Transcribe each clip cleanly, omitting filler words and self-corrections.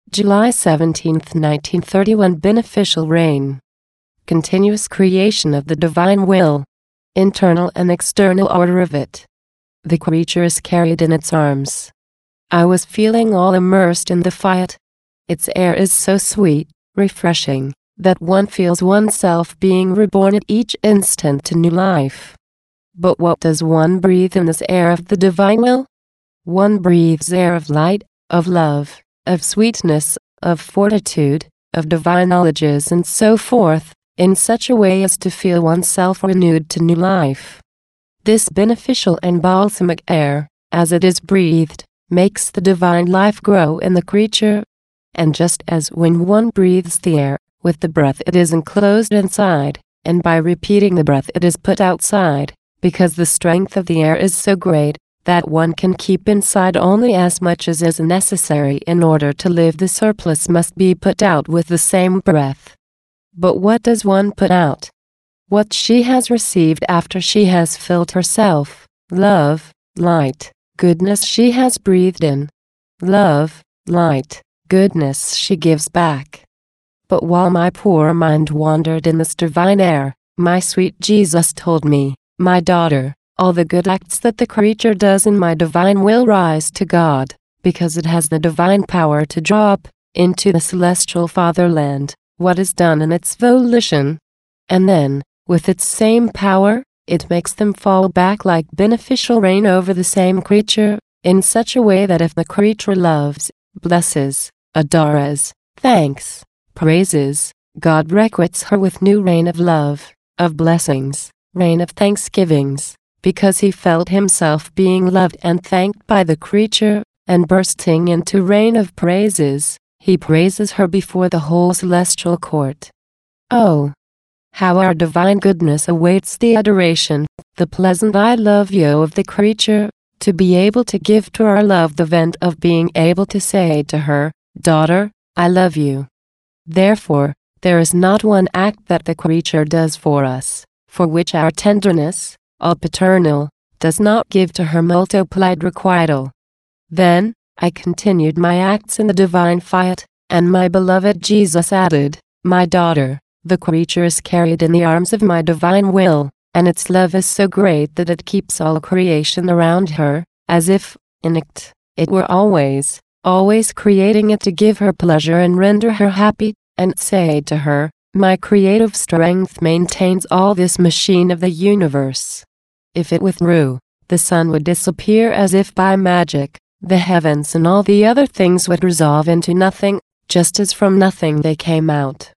July 17, 1931. Beneficial reign. Continuous creation of the divine will. Internal and external order of it. The creature is carried in its arms. I was feeling all immersed in the fiat. Its air is so sweet, refreshing, that one feels oneself being reborn at each instant to new life. But what does one breathe in this air of the divine will? One breathes air of light, of love, of sweetness, of fortitude, of divine knowledges and so forth, in such a way as to feel oneself renewed to new life. This beneficial and balsamic air, as it is breathed, makes the divine life grow in the creature. And just as when one breathes the air, with the breath it is enclosed inside, and by repeating the breath it is put outside, because the strength of the air is so great, that one can keep inside only as much as is necessary in order to live. The surplus must be put out with the same breath. But what does one put out? What she has received after she has filled herself: love, light, goodness she has breathed in. Love, light, goodness she gives back. But while my poor mind wandered in this divine air, my sweet Jesus told me, "My daughter, all the good acts that the creature does in my divine will rise to God, because it has the divine power to draw up, into the celestial fatherland, what is done in its volition. And then, with its same power, it makes them fall back like beneficial rain over the same creature, in such a way that if the creature loves, blesses, adores, thanks, praises, God requites her with new rain of love, of blessings, rain of thanksgivings, because he felt himself being loved and thanked by the creature, and bursting into rain of praises, he praises her before the whole celestial court. Oh, how our divine goodness awaits the adoration, the pleasant I love you of the creature, to be able to give to our love the vent of being able to say to her, "Daughter, I love you." Therefore, there is not one act that the creature does for us, for which our tenderness, all paternal, does not give to her multiplied requital. Then, I continued my acts in the divine fiat, and my beloved Jesus added, "My daughter, the creature is carried in the arms of my divine will, and its love is so great that it keeps all creation around her, as if, in it were always, always creating it to give her pleasure and render her happy, and say to her, my creative strength maintains all this machine of the universe. If it withdrew, the sun would disappear as if by magic, the heavens and all the other things would resolve into nothing, just as from nothing they came out.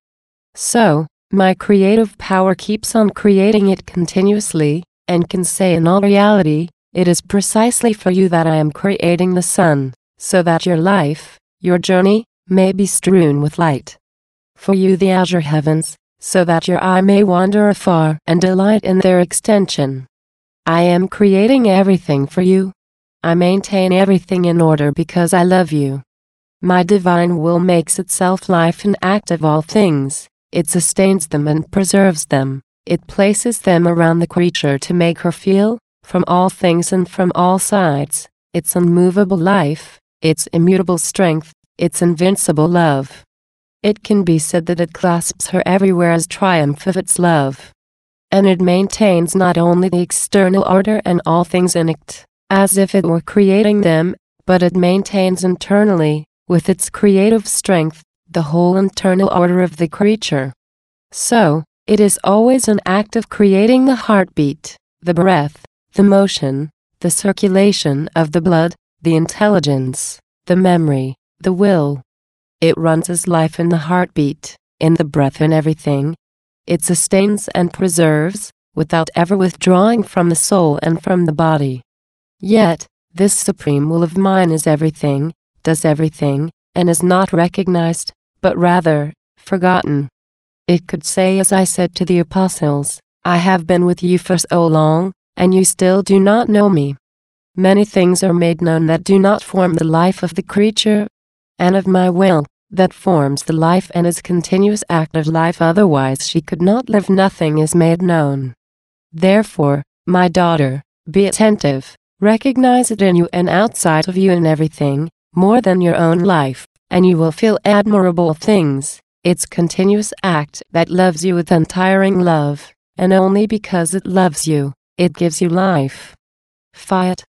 So, my creative power keeps on creating it continuously, and can say in all reality, it is precisely for you that I am creating the sun, so that your life, your journey, may be strewn with light. For you the azure heavens, so that your eye may wander afar and delight in their extension. I am creating everything for you. I maintain everything in order because I love you. My divine will makes itself life and act of all things. It sustains them and preserves them. It places them around the creature to make her feel, from all things and from all sides, its unmovable life, its immutable strength, its invincible love. It can be said that it clasps her everywhere as triumph of its love. And it maintains not only the external order and all things in it, as if it were creating them, but it maintains internally, with its creative strength, the whole internal order of the creature. So, it is always an act of creating the heartbeat, the breath, the motion, the circulation of the blood, the intelligence, the memory, the will. It runs as life in the heartbeat, in the breath, in everything. It sustains and preserves, without ever withdrawing from the soul and from the body. Yet, this supreme will of mine is everything, does everything, and is not recognized, but rather, forgotten. It could say as I said to the apostles, I have been with you for so long, and you still do not know me. Many things are made known that do not form the life of the creature, and of my will, that forms the life and is continuous act of life, otherwise she could not live. Nothing is made known. Therefore, my daughter, be attentive, recognize it in you and outside of you in everything, more than your own life, and you will feel admirable things. It's continuous act that loves you with untiring love, and only because it loves you, it gives you life. Fiat.